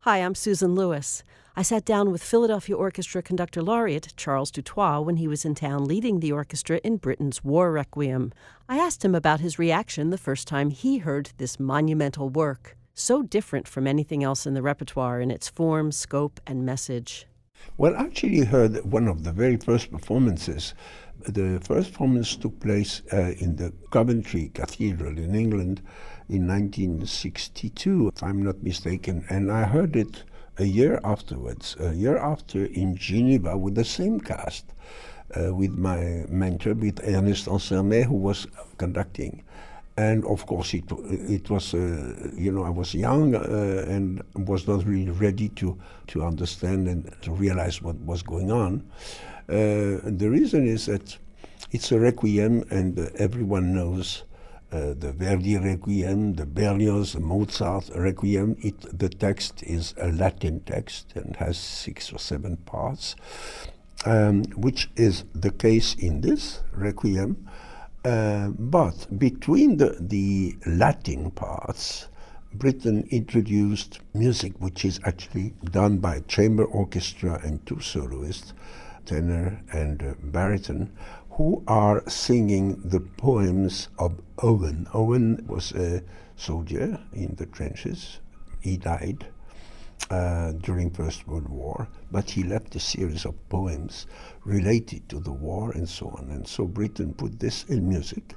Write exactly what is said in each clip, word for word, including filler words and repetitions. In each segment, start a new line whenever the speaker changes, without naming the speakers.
Hi, I'm Susan Lewis. I sat down with Philadelphia Orchestra Conductor Laureate Charles Dutoit when he was in town leading the orchestra in Britten's War Requiem. I asked him about his reaction the first time he heard this monumental work, so different from anything else in the repertoire in its form, scope, and message.
Well, I actually heard one of the very first performances. The first performance took place uh, in the Coventry Cathedral in England in nineteen sixty-two, if I'm not mistaken, and I heard it a year afterwards, a year after in Geneva with the same cast, uh, with my mentor, with Ernest Ansermet, who was conducting. And of course, it it was, uh, you know, I was young uh, and was not really ready to, to understand and to realize what was going on. Uh, and the reason is that it's a requiem, and uh, everyone knows uh, the Verdi Requiem, the Berlioz, the Mozart Requiem. It, the text is a Latin text and has six or seven parts, um, which is the case in this Requiem. Uh, but between the, the Latin parts, Britten introduced music which is actually done by chamber orchestra and two soloists, tenor and uh, baritone, who are singing the poems of Owen. Owen was a soldier in the trenches. He died uh, during First World War, but he left a series of poems related to the war and so on. And so Britten put this in music.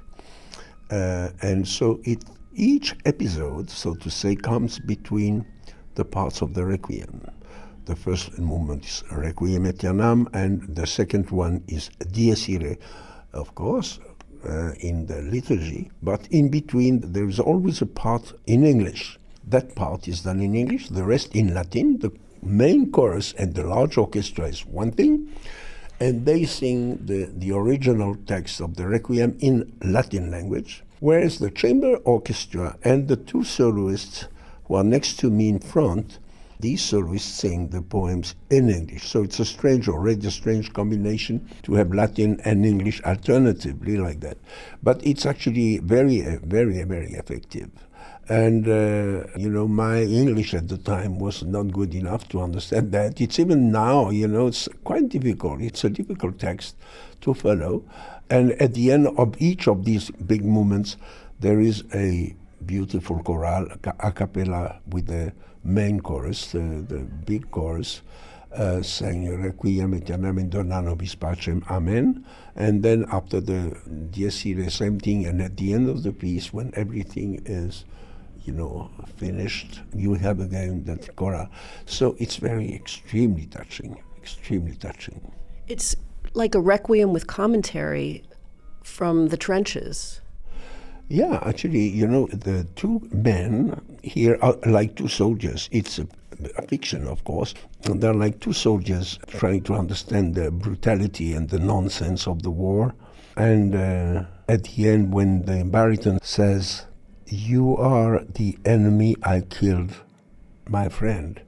Uh, and so it each episode, so to say, comes between the parts of the Requiem. The first movement is Requiem Aeternam, and the second one is Dies Irae, of course, uh, in the liturgy. But in between, there is always a part in English. That part is done in English, the rest in Latin. The main chorus and the large orchestra is one thing, and they sing the, the original text of the Requiem in Latin language, whereas the chamber orchestra and the two soloists who are next to me in front, these soloists sing the poems in English. So it's a strange, already a strange combination to have Latin and English alternatively like that. But it's actually very, very, very effective. And, uh, you know, my English at the time was not good enough to understand that. It's even now, you know, it's quite difficult. It's a difficult text to follow. And at the end of each of these big movements, there is a beautiful chorale, a cappella with the main chorus, the, the big chorus, uh, saying Requiem Aeternam in dona nobis pacem, Amen. And then after the Dies Irae, same thing. And at the end of the piece, when everything is, you know, finished, you have again that chorale. So it's very extremely touching, extremely touching.
It's like a requiem with commentary from the trenches.
Yeah, actually, you know, the two men here are like two soldiers. It's a, a fiction, of course. And they're like two soldiers trying to understand the brutality and the nonsense of the war. And uh, at the end, when the baritone says, "You are the enemy I killed, my friend,"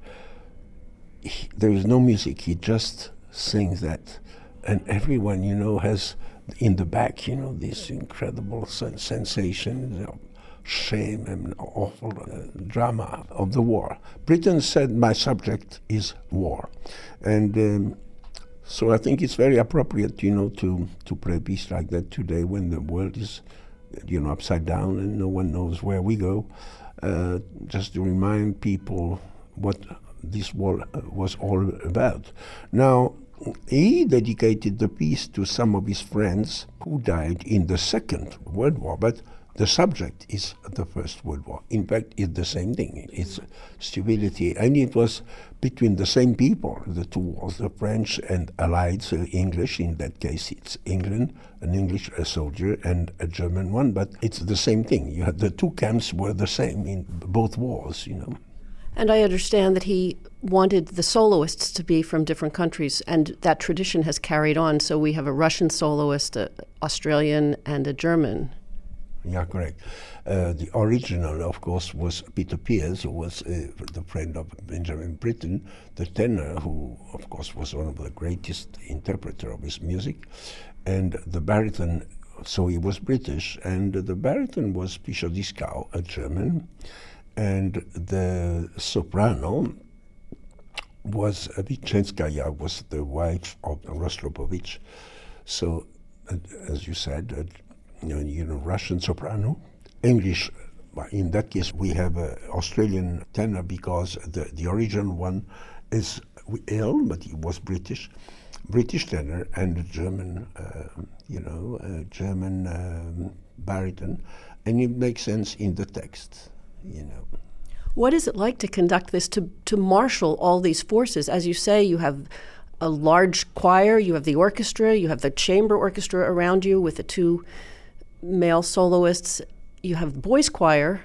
he, there is no music. He just sings that. And everyone, you know, has in the back, you know, this incredible sen- sensation, you know, shame and awful uh, drama of the war. Britten said, my subject is war. And um, so I think it's very appropriate, you know, to, to play a piece like that today when the world is, you know, upside down and no one knows where we go, uh, just to remind people what this war was all about. Now, he dedicated the piece to some of his friends who died in the Second World War, but the subject is the First World War. In fact, it's the same thing. It's stupidity. And it was between the same people, the two wars, the French and Allied, so English. In that case, it's England, an English a soldier, and a German one. But it's the same thing. You had the two camps were the same in both wars, you know.
And I understand that he wanted the soloists to be from different countries, and that tradition has carried on. So we have a Russian soloist, an Australian, and a German.
Yeah, correct. Uh, the original, of course, was Peter Pears, who was uh, the friend of Benjamin Britten, the tenor, who, of course, was one of the greatest interpreter of his music, and the baritone. So he was British, and the baritone was Fischer Dieskau, a German. And the soprano was uh, Vichenskaya was the wife of Rostropovich. So, uh, as you said, uh, you, know, you know, Russian soprano, English. In that case, we have an Australian tenor because the, the original one is ill, but he was British, British tenor, and a German, uh, you know, a German um, baritone, and it makes sense in the text, you know.
What is it like to conduct this, to, to marshal all these forces? As you say, you have a large choir, you have the orchestra, you have the chamber orchestra around you with the two male soloists, you have the boys' choir.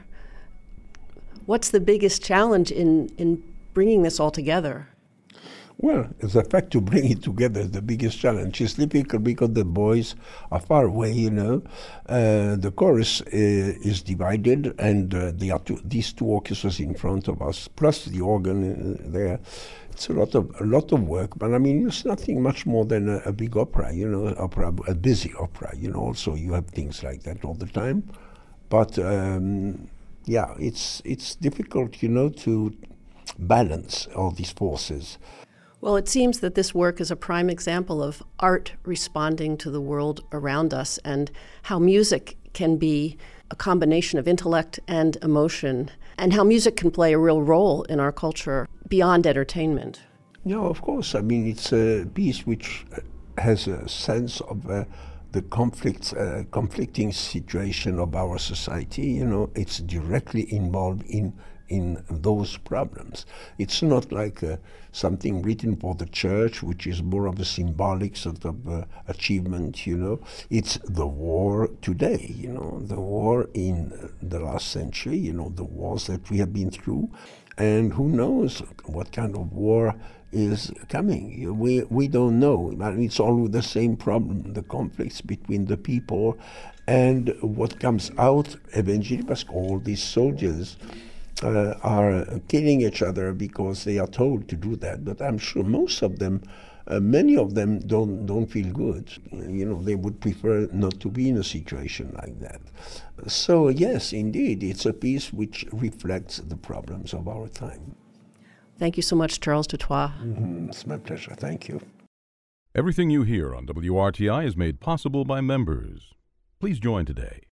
What's the biggest challenge in, in bringing this all together?
Well, it's a fact to bring it together is the biggest challenge. It's difficult because the boys are far away, you know. Uh, the chorus uh, is divided, and uh, there are two, these two orchestras in front of us, plus the organ uh, there. It's a lot of a lot of work, but I mean, it's nothing much more than a, a big opera, you know, opera, a busy opera, you know. Also, you have things like that all the time. But um, yeah, it's it's difficult, you know, to balance all these forces.
Well, it seems that this work is a prime example of art responding to the world around us and how music can be a combination of intellect and emotion, and how music can play a real role in our culture beyond entertainment.
Yeah, of course. I mean, it's a piece which has a sense of uh, the conflict, uh, conflicting situation of our society. You know, it's directly involved in in those problems. It's not like uh, something written for the church, which is more of a symbolic sort of uh, achievement, you know. It's the war today, you know, the war in the last century, you know, the wars that we have been through. And who knows what kind of war is coming. We, we don't know. I mean, it's always the same problem, the conflicts between the people. And what comes out eventually, because all these soldiers Uh, are killing each other because they are told to do that. But I'm sure most of them, uh, many of them don't don't feel good. You know, they would prefer not to be in a situation like that. So yes, indeed, it's a piece which reflects the problems of our time.
Thank you so much, Charles Dutoit.
Mm-hmm. It's my pleasure. Thank you.
Everything you hear on W R T I is made possible by members. Please join today